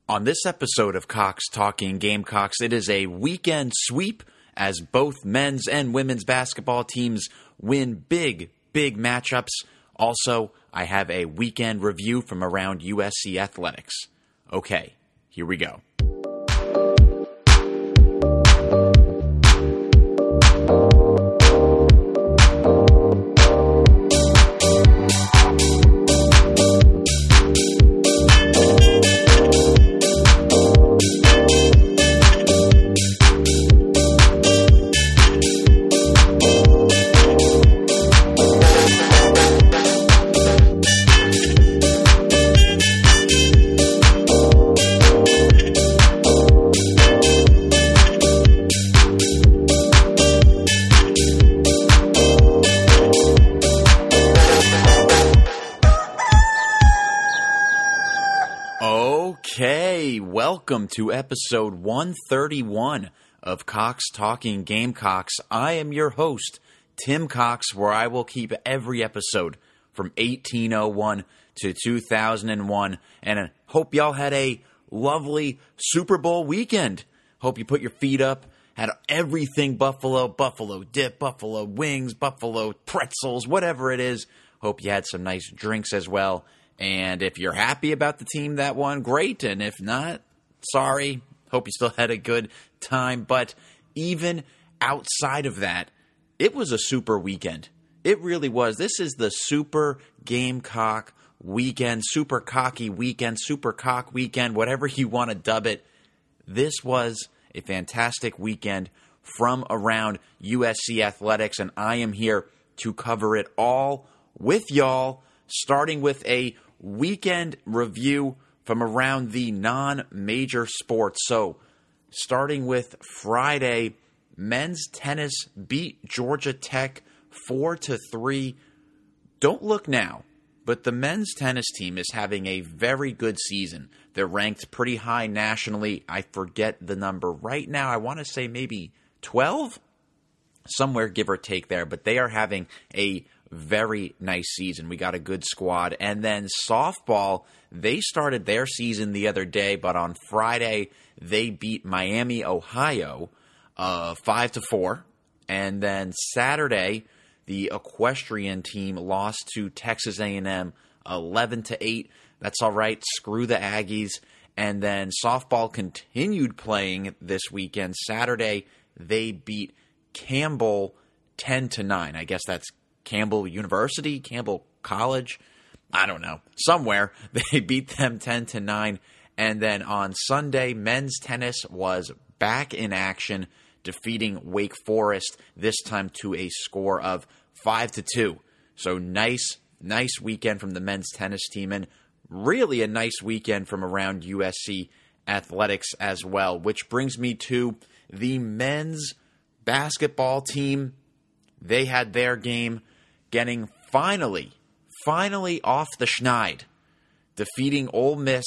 On this episode of Cox Talking Gamecocks, it is a weekend sweep as both men's and women's basketball teams win big matchups. Also, I have a weekend review from around USC Athletics. Okay, here we go. Okay, welcome to episode 131 of Cox Talking Gamecocks. I am your host, Tim Cox, where I will keep every episode from 1801 to 2001, and I hope y'all had a lovely Super Bowl weekend. Hope you put your feet up, had everything buffalo dip, buffalo wings, buffalo pretzels, whatever it is. Hope you had some nice drinks as well. And if you're happy about the team that won, great. And if not, sorry. Hope you still had a good time. But even outside of that, it was a super weekend. It really was. This is the Super Gamecock weekend, Super Cocky weekend, Super Cock weekend, whatever you want to dub it. This was a fantastic weekend from around USC Athletics, and I am here to cover it all with y'all, starting with a weekend review from around the non-major sports. So, starting with Friday, men's tennis beat Georgia Tech 4-3. Don't look now, but the men's tennis team is having a very good season. They're ranked pretty high nationally. I forget the number right now. I want to say maybe 12? Somewhere give or take there, but they are having a very nice season. We got a good squad. And then softball, they started their season the other day, but on Friday they beat Miami, Ohio 5-4. And then Saturday, the equestrian team lost to Texas A&M 11-8. That's all right. Screw the Aggies. And then softball continued playing this weekend. Saturday, they beat Campbell 10-9. I guess that's Campbell University, Campbell College, I don't know, somewhere. They beat them 10-9. And then on Sunday, men's tennis was back in action, defeating Wake Forest, this time to a score of 5-2. So nice weekend from the men's tennis team, and really a nice weekend from around USC Athletics as well, which brings me to the men's basketball team. They had their game, getting finally off the schneid, defeating Ole Miss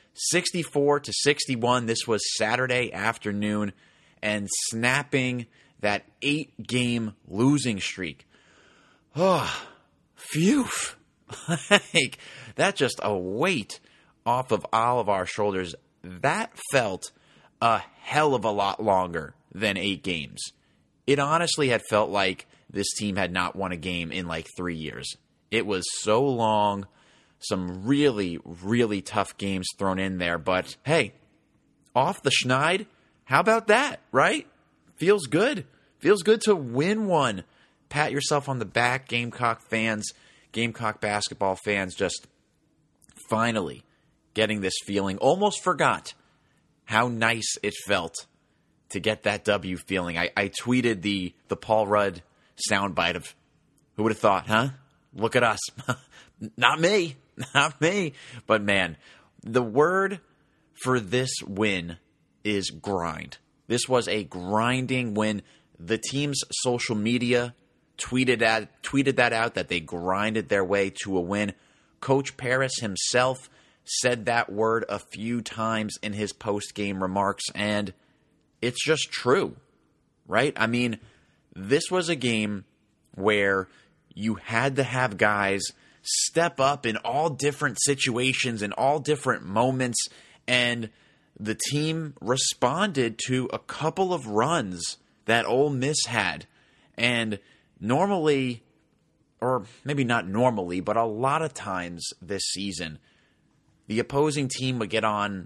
64-61. This was Saturday afternoon, and snapping that 8-game losing streak. Oh, phew. Like, that's just a weight off of all of our shoulders. That felt a hell of a lot longer than 8 games. It honestly had felt like this team had not won a game in like 3 years. It was so long. Some really tough games thrown in there. But hey, off the schneid, how about that, right? Feels good. Feels good to win one. Pat yourself on the back, Gamecock fans, Gamecock basketball fans, just finally getting this feeling. Almost forgot how nice it felt to get that W feeling. I tweeted the Paul Rudd soundbite of, who would have thought, huh? Look at us. Not me. But man, the word for this win is grind. This was a grinding win. The team's social media tweeted that out, that they grinded their way to a win. Coach Paris himself said that word a few times in his post-game remarks, and it's just true, right? I mean, this was a game where you had to have guys step up in all different situations, in all different moments, and the team responded to a couple of runs that Ole Miss had. And normally, or maybe not normally, but a lot of times this season, the opposing team would get on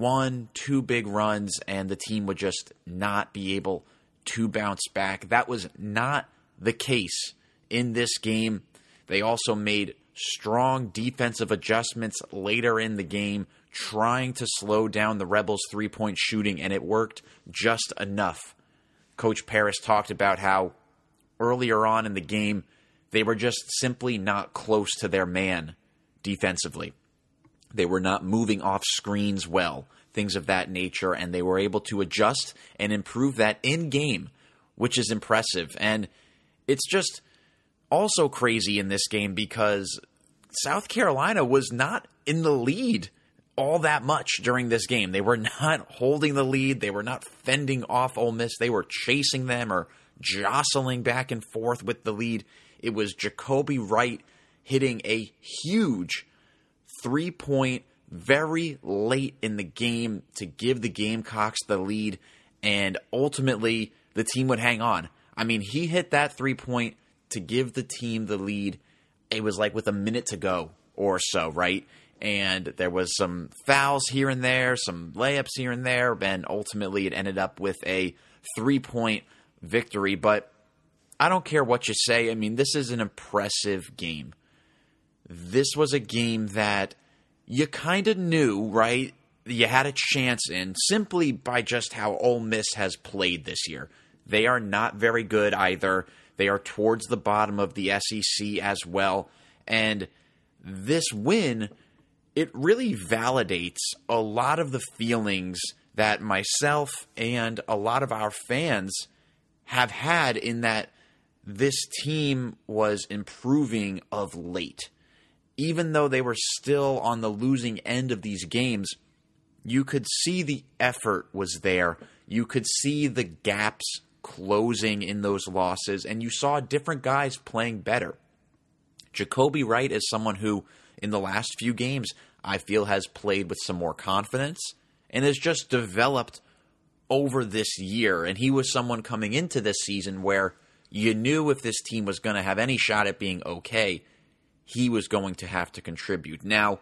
1-2 big runs and the team would just not be able to bounce back. That was not the case in this game. They also made strong defensive adjustments later in the game, trying to slow down the Rebels' three-point shooting, and it worked just enough. Coach Paris talked about how earlier on in the game, they were just simply not close to their man defensively. They were not moving off screens well, things of that nature, and they were able to adjust and improve that in-game, which is impressive. And it's just also crazy in this game because South Carolina was not in the lead all that much during this game. They were not holding the lead. They were not fending off Ole Miss. They were chasing them or jostling back and forth with the lead. It was Jacoby Wright hitting a huge three-point very late in the game to give the Gamecocks the lead, and ultimately the team would hang on. I mean, he hit that three-point to give the team the lead. It was like with a minute to go or so, right? And there was some fouls here and there, some layups here and there, and ultimately it ended up with a 3-point victory. But I don't care what you say. I mean, this is an impressive game. This was a game that you kind of knew, right, you had a chance in simply by just how Ole Miss has played this year. They are not very good either. They are towards the bottom of the SEC as well. And this win, it really validates a lot of the feelings that myself and a lot of our fans have had in that this team was improving of late. Even though they were still on the losing end of these games, you could see the effort was there. You could see the gaps closing in those losses, and you saw different guys playing better. Jacoby Wright is someone who, in the last few games, I feel has played with some more confidence and has just developed over this year. And he was someone coming into this season where you knew if this team was going to have any shot at being okay, he was going to have to contribute. Now,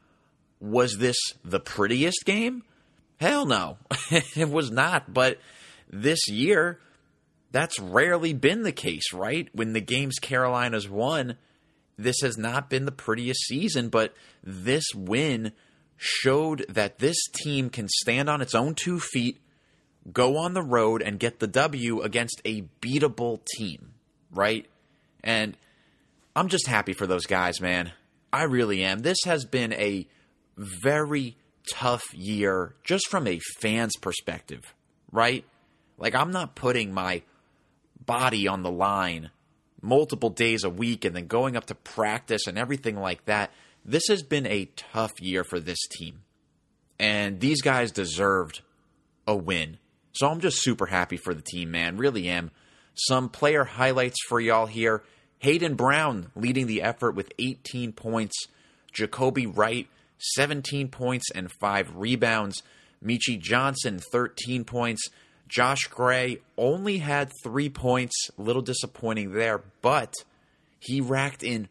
was this the prettiest game? Hell no. It was not. But this year, that's rarely been the case, right? When the games Carolina's won, this has not been the prettiest season, but this win showed that this team can stand on its own 2 feet, go on the road, and get the W against a beatable team, right? And I'm just happy for those guys, man. I really am. This has been a very tough year just from a fan's perspective, right? Like, I'm not putting my body on the line multiple days a week and then going up to practice and everything like that. This has been a tough year for this team. And these guys deserved a win. So I'm just super happy for the team, man. Really am. Some player highlights for y'all here. Hayden Brown leading the effort with 18 points. Jacoby Wright, 17 points and 5 rebounds. Michi Johnson, 13 points. Josh Gray only had 3 points. A little disappointing there, but he racked in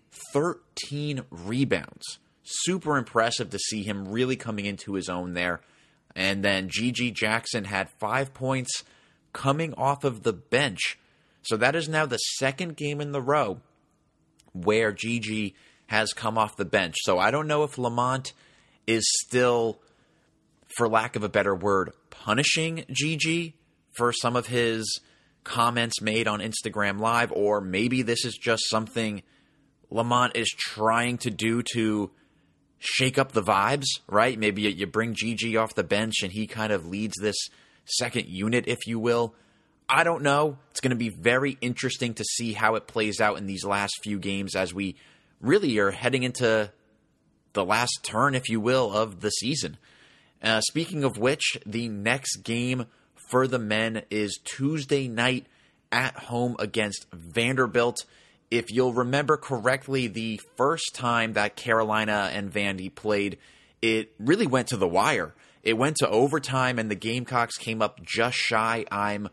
13 rebounds. Super impressive to see him really coming into his own there. And then G.G. Jackson had 5 points coming off of the bench. So that is now the second game in the row where G.G. has come off the bench. So I don't know if Lamont is still, for lack of a better word, punishing G.G. for some of his comments made on Instagram Live, or maybe this is just something Lamont is trying to do to shake up the vibes, right? Maybe you bring G.G. off the bench and he kind of leads this second unit, if you will. I don't know. It's going to be very interesting to see how it plays out in these last few games as we really are heading into the last turn, if you will, of the season. Speaking of which, the next game for the men is Tuesday night at home against Vanderbilt. If you'll remember correctly, the first time that Carolina and Vandy played, it really went to the wire. It went to overtime, and the Gamecocks came up just shy. I'm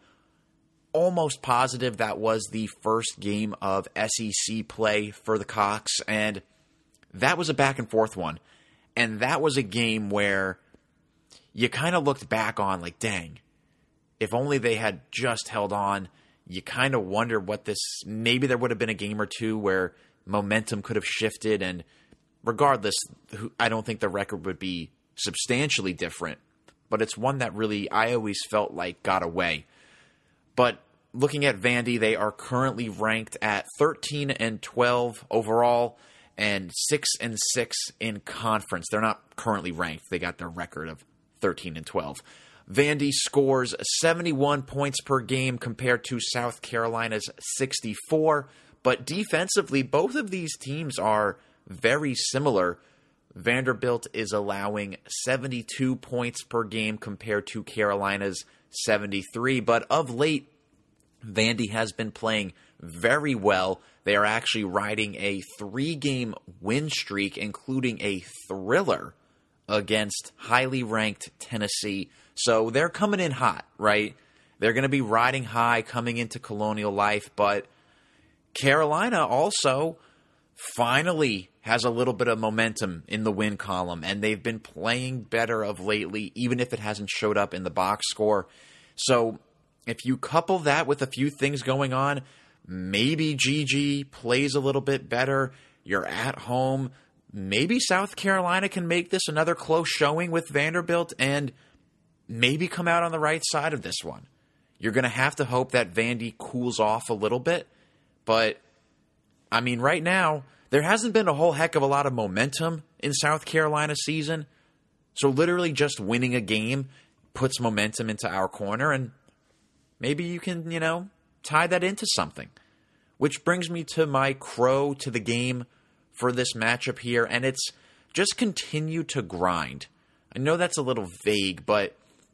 almost positive that was the first game of SEC play for the Cocks, and that was a back-and-forth one. And that was a game where you kind of looked back on like, dang, if only they had just held on. You kind of wonder what this, maybe there would have been a game or two where momentum could have shifted, and regardless, I don't think the record would be substantially different, but it's one that really I always felt like got away. But looking at Vandy, they are currently ranked at 13-12 overall and 6-6 in conference. They're not currently ranked. They got their record of 13-12. Vandy scores 71 points per game compared to South Carolina's 64. But defensively, both of these teams are very similar. Vanderbilt is allowing 72 points per game compared to Carolina's 73. But of late, Vandy has been playing very well. They are actually riding a 3-game win streak, including a thriller against highly ranked Tennessee. So they're coming in hot, right? They're going to be riding high coming into Colonial Life, but Carolina also finally has a little bit of momentum in the win column, and they've been playing better of lately, even if it hasn't showed up in the box score. So if you couple that with a few things going on, maybe GG plays a little bit better, you're at home, maybe South Carolina can make this another close showing with Vanderbilt and maybe come out on the right side of this one. You're going to have to hope that Vandy cools off a little bit, but I mean, right now, there hasn't been a whole heck of a lot of momentum in South Carolina's season, so literally just winning a game puts momentum into our corner, and maybe you can, tie that into something. Which brings me to my crow to the game for this matchup here, and it's just continue to grind. I know that's a little vague, but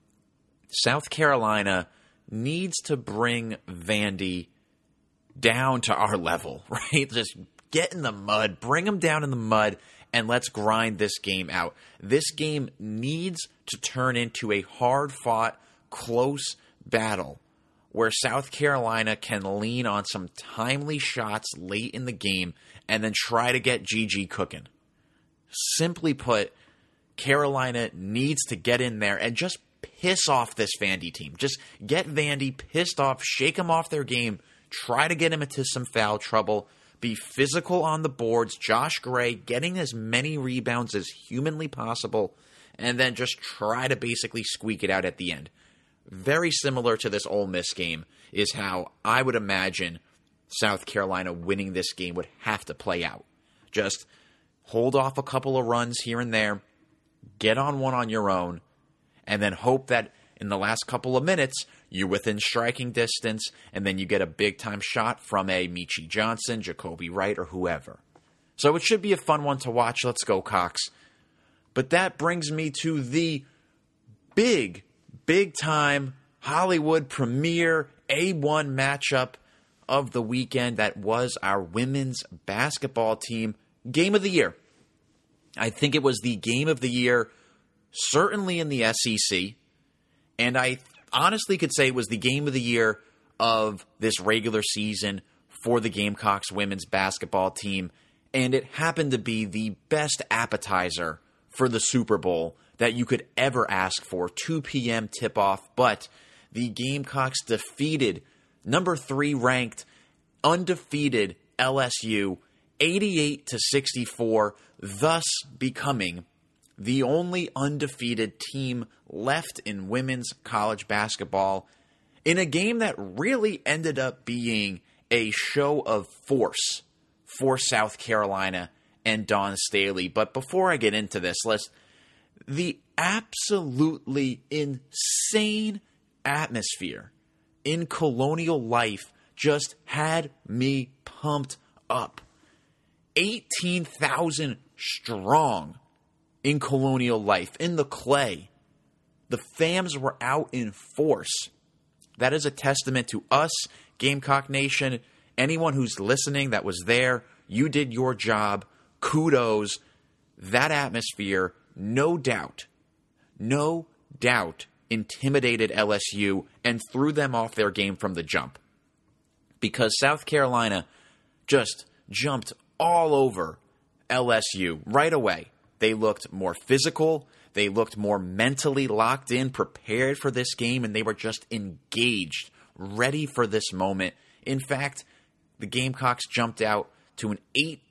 South Carolina needs to bring Vandy down to our level, right? Just get in the mud, bring them down in the mud, and let's grind this game out. This game needs to turn into a hard-fought, close battle where South Carolina can lean on some timely shots late in the game and then try to get GG cooking. Simply put, Carolina needs to get in there and just piss off this Vandy team. Just get Vandy pissed off, shake them off their game, try to get them into some foul trouble, be physical on the boards, Josh Gray getting as many rebounds as humanly possible, and then just try to basically squeak it out at the end. Very similar to this Ole Miss game is how I would imagine South Carolina winning this game would have to play out. Just hold off a couple of runs here and there, get on one on your own, and then hope that in the last couple of minutes, you're within striking distance, and then you get a big-time shot from a Michi Johnson, Jacoby Wright, or whoever. So it should be a fun one to watch. Let's go, Cox. But that brings me to the big-time Hollywood premiere A1 matchup of the weekend. That was our women's basketball team game of the year. I think it was the game of the year, certainly in the SEC, and I honestly could say it was the game of the year of this regular season for the Gamecocks women's basketball team, and it happened to be the best appetizer for the Super Bowl that you could ever ask for. 2 p.m. tip-off, but the Gamecocks defeated number 3 ranked, undefeated LSU 88-64, thus becoming the only undefeated team left in women's college basketball in a game that really ended up being a show of force for South Carolina and Dawn Staley. But before I get into this, the absolutely insane atmosphere in Colonial Life just had me pumped up. 18,000 strong in Colonial Life, in the clay. The fams were out in force. That is a testament to us, Gamecock Nation. Anyone who's listening that was there, you did your job. Kudos. That atmosphere, no doubt, no doubt intimidated LSU and threw them off their game from the jump. Because South Carolina just jumped all over LSU right away. They looked more physical. They looked more mentally locked in, prepared for this game, and they were just engaged, ready for this moment. In fact, the Gamecocks jumped out to an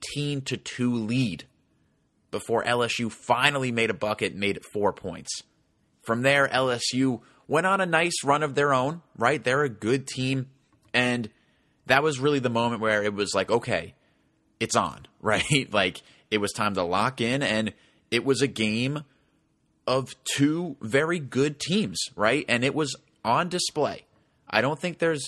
18-2 lead before LSU finally made a bucket and made it 4 points. From there, LSU went on a nice run of their own, right? They're a good team, and that was really the moment where it was like, okay, it's on, right? Like, it was time to lock in, and it was a game of two very good teams, right? And it was on display. I don't think there's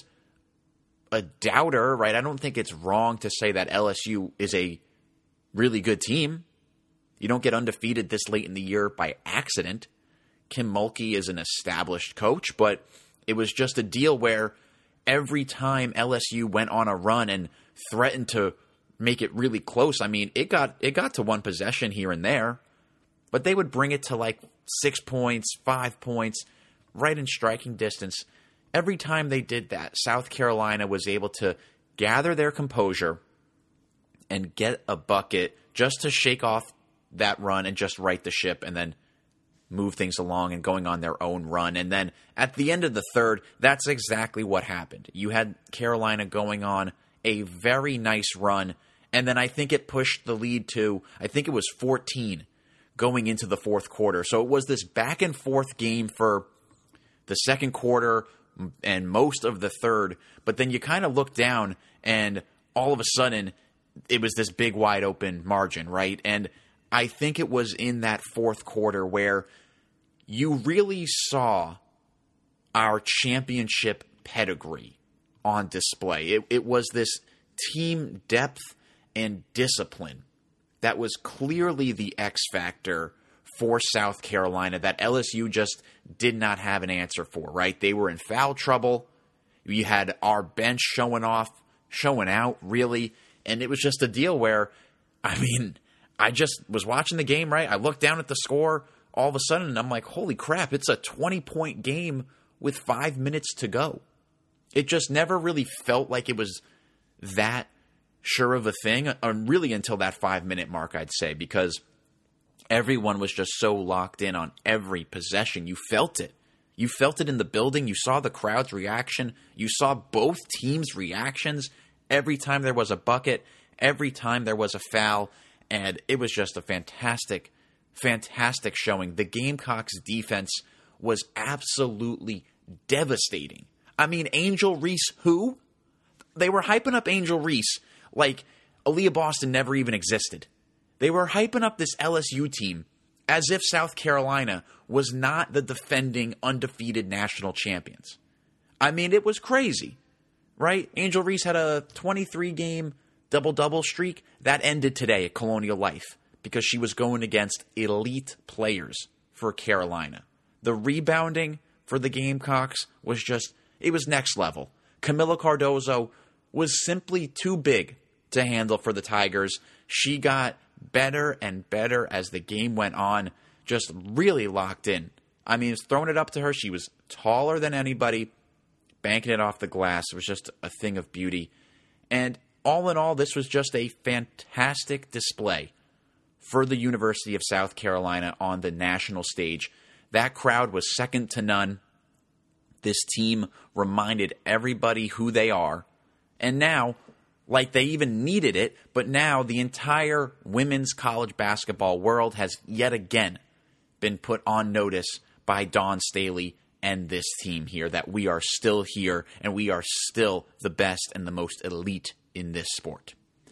a doubter, right? I don't think it's wrong to say that LSU is a really good team. You don't get undefeated this late in the year by accident. Kim Mulkey is an established coach, but it was just a deal where every time LSU went on a run and threatened to make it really close, I mean, it got to one possession here and there, but they would bring it to like 6 points, 5 points, right in striking distance. Every time they did that, South Carolina was able to gather their composure and get a bucket just to shake off that run and just right the ship and then move things along and going on their own run. And then at the end of the third, that's exactly what happened. You had Carolina going on a very nice run, and then I think it pushed the lead to, I think it was 14 going into the fourth quarter. So it was this back and forth game for the second quarter and most of the third, but then you kind of look down and all of a sudden it was this big wide open margin, right? And I think it was in that fourth quarter where you really saw our championship pedigree on display. It was this team depth and discipline that was clearly the X factor for South Carolina that LSU just did not have an answer for, right? They were in foul trouble. You had our bench showing out, really. And it was just a deal where, I mean, I just was watching the game, right? I looked down at the score all of a sudden, and I'm like, holy crap, it's a 20-point game with 5 minutes to go. It just never really felt like it was that sure of a thing, really until that 5-minute mark, I'd say, because everyone was just so locked in on every possession. You felt it. You felt it in the building. You saw the crowd's reaction. You saw both teams' reactions every time there was a bucket, every time there was a foul, and it was just a fantastic, fantastic showing. The Gamecocks' defense was absolutely devastating. I mean, Angel Reese, who? They were hyping up Angel Reese like Aaliyah Boston never even existed. They were hyping up this LSU team as if South Carolina was not the defending undefeated national champions. I mean, it was crazy, right? Angel Reese had a 23-game double-double streak. That ended today at Colonial Life because she was going against elite players for Carolina. The rebounding for the Gamecocks was just, it was next level. Camila Cardozo was simply too big to handle for the Tigers. She got better and better as the game went on, just really locked in. I mean, throwing it up to her, she was taller than anybody, banking it off the glass. It was just a thing of beauty. And all in all, this was just a fantastic display for the University of South Carolina on the national stage. That crowd was second to none. This team reminded everybody who they are. And now, like they even needed it, but now the entire women's college basketball world has yet again been put on notice by Dawn Staley and this team here, that we are still here and we are still the best and the most elite in this sport.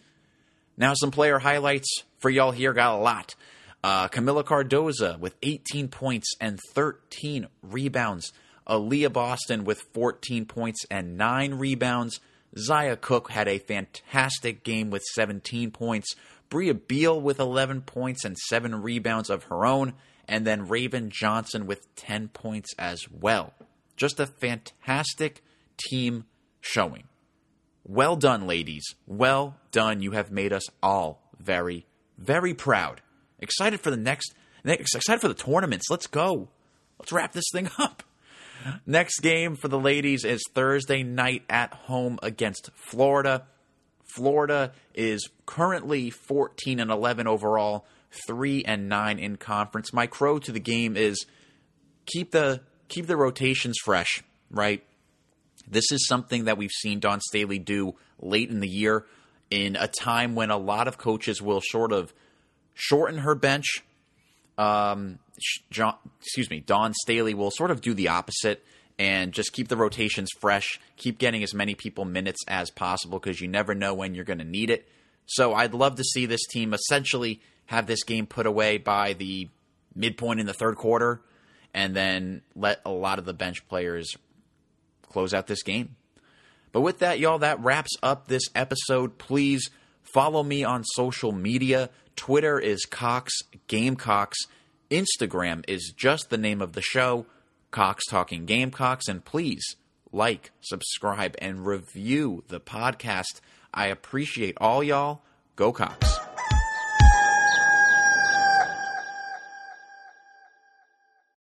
Now some player highlights for y'all here. Got a lot. Camila Cardozo with 18 points and 13 rebounds. Aaliyah Boston with 14 points and 9 rebounds. Zia Cook had a fantastic game with 17 points. Bria Beal with 11 points and 7 rebounds of her own. And then Raven Johnson with 10 points as well. Just a fantastic team showing. Well done, ladies. Well done. You have made us all very, very proud. Excited for the excited for the tournaments. Let's go. let's wrap this thing up. Next game for the ladies is Thursday night at home against Florida. Florida is currently 14-11 overall, 3-9 in conference. My crow to the game is keep the rotations fresh, right? This is something that we've seen Dawn Staley do late in the year in a time when a lot of coaches will sort of shorten her bench. Dawn Staley will sort of do the opposite and just keep the rotations fresh, keep getting as many people minutes as possible because you never know when you're going to need it. So I'd love to see this team essentially have this game put away by the midpoint in the third quarter and then let a lot of the bench players close out this game. But with that, y'all, that wraps up this episode. Please follow me on social media. Twitter is Cox Gamecocks. Instagram is just the name of the show, Cox Talking Gamecocks. And please like, subscribe, and review the podcast. I appreciate all y'all. Go Cox.